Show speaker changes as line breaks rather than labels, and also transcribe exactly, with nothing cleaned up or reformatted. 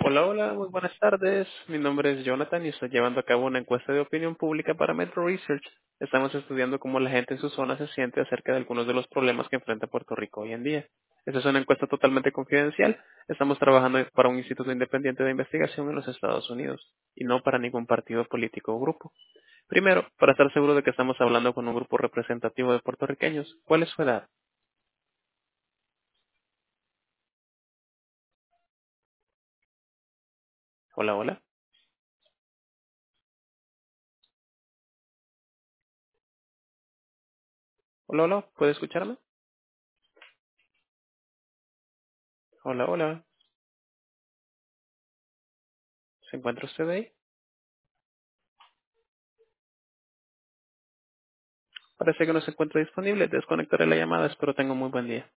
Hola, hola, muy buenas tardes. Mi nombre es Jonathan y estoy llevando a cabo una encuesta de opinión pública para Metro Research. Estamos estudiando cómo la gente en su zona se siente acerca de algunos de los problemas que enfrenta Puerto Rico hoy en día. Esta es una encuesta totalmente confidencial. Estamos trabajando para un instituto independiente de investigación en los Estados Unidos y no para ningún partido político o grupo. Primero, para estar seguro de que estamos hablando con un grupo representativo de puertorriqueños, ¿cuál es su edad? Hola, hola. Hola, hola. ¿Puede escucharme? Hola, hola. ¿Se encuentra usted ahí? Parece que no se encuentra disponible. Desconectaré la llamada. Espero tenga un muy buen día.